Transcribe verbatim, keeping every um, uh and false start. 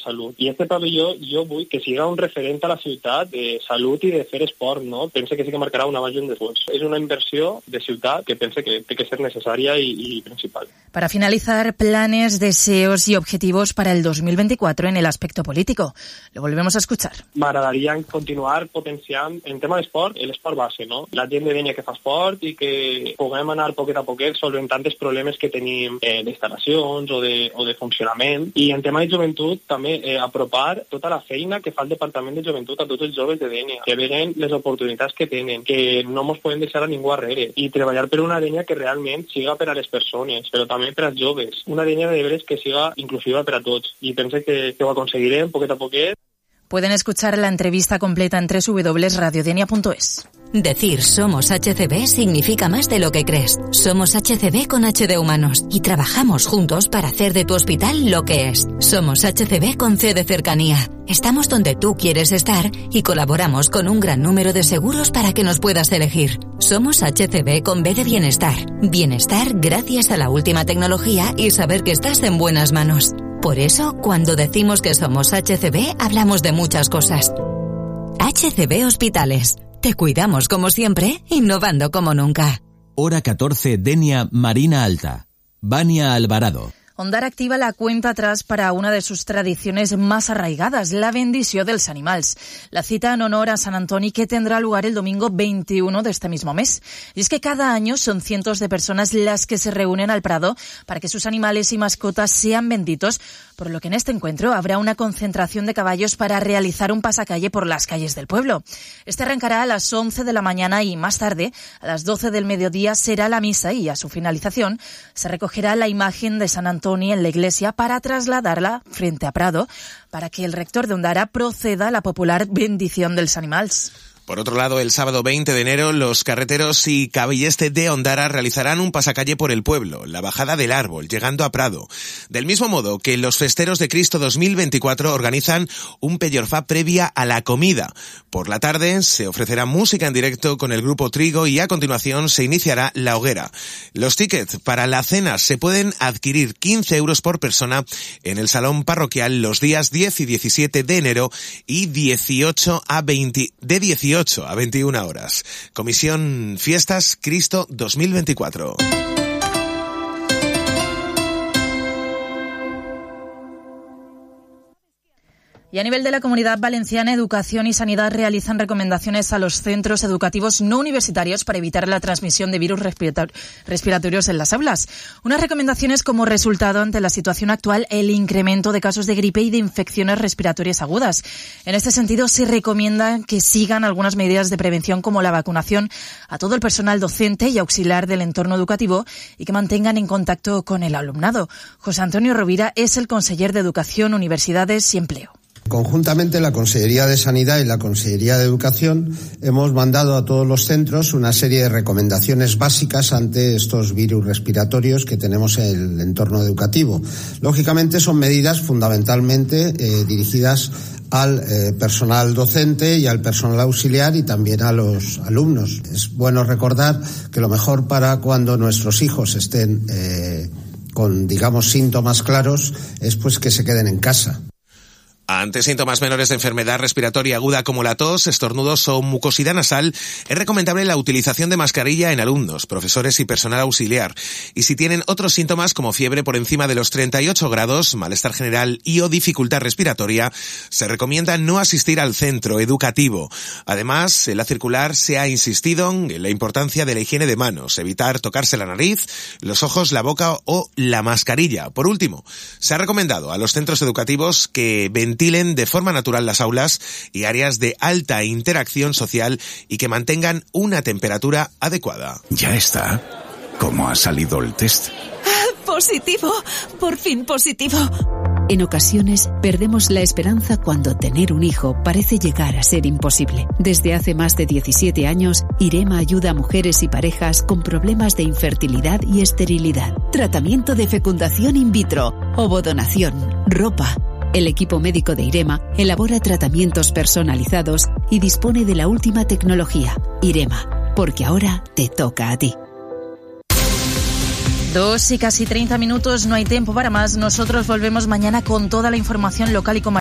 salut. I este pavelló jo vull que siga un referent a la ciutat de salut i de fer esport, no? Pense que sí que marcarà una base en después. És una inversió de ciutat que pense que té que ser necessària i, i principal. Para finalizar, planes, deseos y objetivos para el dos mil veinticuatro en el aspecto político. Lo volvemos a escuchar. M'agradaria continuar potenciant en tema d'esport, l'esport base, no? La gent de Dénia que fa esport i que puguem anar poquet a poquet solventant els problemes que tenim eh, d'instal·lacions o de, o de funcionament. I en tema de joventut també eh, apropar tota la feina que fa el Departament de Joventut a tots els joves de Dénia, que venen les oportunitats que tenen, que no ens podem deixar a ningú arrere, i treballar per una Dénia que realment siga per a les persones, però també per als joves. Una Dénia de veres que siga inclusiva per a tots. I pense que, que ho aconseguirem poquet a poquet. Pueden escuchar la entrevista completa en doble u doble u doble u punto radiodenia punto es. Decir somos H C B significa más de lo que crees. Somos H C B con H de humanos y trabajamos juntos para hacer de tu hospital lo que es. Somos H C B con C de cercanía. Estamos donde tú quieres estar y colaboramos con un gran número de seguros para que nos puedas elegir. Somos H C B con B de bienestar. Bienestar gracias a la última tecnología y saber que estás en buenas manos. Por eso, cuando decimos que somos H C B, hablamos de muchas cosas. H C B Hospitales. Te cuidamos como siempre, innovando como nunca. Hora catorce, Dénia, Marina Alta. Vania Alvarado. Ondara activa la cuenta atrás para una de sus tradiciones más arraigadas, la bendició dels animals. La cita en honor a San Antoni que tendrá lugar el domingo veintiuno de este mismo mes. Y es que cada año son cientos de personas las que se reúnen al Prado para que sus animales y mascotas sean benditos, por lo que en este encuentro habrá una concentración de caballos para realizar un pasacalle por las calles del pueblo. Este arrancará a las once de la mañana y más tarde, a las doce del mediodía, será la misa y a su finalización se recogerá la imagen de San Antoni en la iglesia para trasladarla frente a Prado para que el rector de Ondara proceda a la popular bendición dels animals. Por otro lado, el sábado veinte de enero, los carreteros y caballeste de Ondara realizarán un pasacalle por el pueblo, la bajada del árbol, llegando a Prado. Del mismo modo que los festeros de Cristo dos mil veinticuatro organizan un pellorfá previa a la comida. Por la tarde se ofrecerá música en directo con el grupo Trigo y a continuación se iniciará la hoguera. Los tickets para la cena se pueden adquirir quince euros por persona en el salón parroquial los días diez y diecisiete de enero y dieciocho a veinte, de dieciocho a veintiuna horas. Comisión Fiestas Cristo dos mil veinticuatro. Y a nivel de la Comunidad Valenciana, Educación y Sanidad realizan recomendaciones a los centros educativos no universitarios para evitar la transmisión de virus respirator- respiratorios en las aulas. Unas recomendaciones como resultado ante la situación actual, el incremento de casos de gripe y de infecciones respiratorias agudas. En este sentido, se recomienda que sigan algunas medidas de prevención como la vacunación a todo el personal docente y auxiliar del entorno educativo y que mantengan en contacto con el alumnado. José Antonio Rovira es el conseller de Educación, Universidades y Empleo. Conjuntamente, la Consellería de Sanidad y la Consellería de Educación hemos mandado a todos los centros una serie de recomendaciones básicas ante estos virus respiratorios que tenemos en el entorno educativo. Lógicamente, son medidas fundamentalmente eh, dirigidas al eh, personal docente y al personal auxiliar y también a los alumnos. Es bueno recordar que lo mejor para cuando nuestros hijos estén eh, con, digamos, síntomas claros es pues que se queden en casa. Ante síntomas menores de enfermedad respiratoria aguda como la tos, estornudos o mucosidad nasal, es recomendable la utilización de mascarilla en alumnos, profesores y personal auxiliar. Y si tienen otros síntomas como fiebre por encima de los treinta y ocho grados, malestar general y o dificultad respiratoria, se recomienda no asistir al centro educativo. Además, en la circular se ha insistido en la importancia de la higiene de manos, evitar tocarse la nariz, los ojos, la boca o la mascarilla. Por último, se ha recomendado a los centros educativos que ventilen de forma natural las aulas y áreas de alta interacción social y que mantengan una temperatura adecuada. Ya está. ¿Cómo ha salido el test? ¡Ah, positivo! ¡Por fin positivo! En ocasiones perdemos la esperanza cuando tener un hijo parece llegar a ser imposible. Desde hace más de diecisiete años, IREMA ayuda a mujeres y parejas con problemas de infertilidad y esterilidad. Tratamiento de fecundación in vitro, ovodonación, ropa. El equipo médico de IREMA elabora tratamientos personalizados y dispone de la última tecnología. IREMA, porque ahora te toca a ti. Dos y casi treinta minutos, no hay tiempo para más. Nosotros volvemos mañana con toda la información local y comarcal.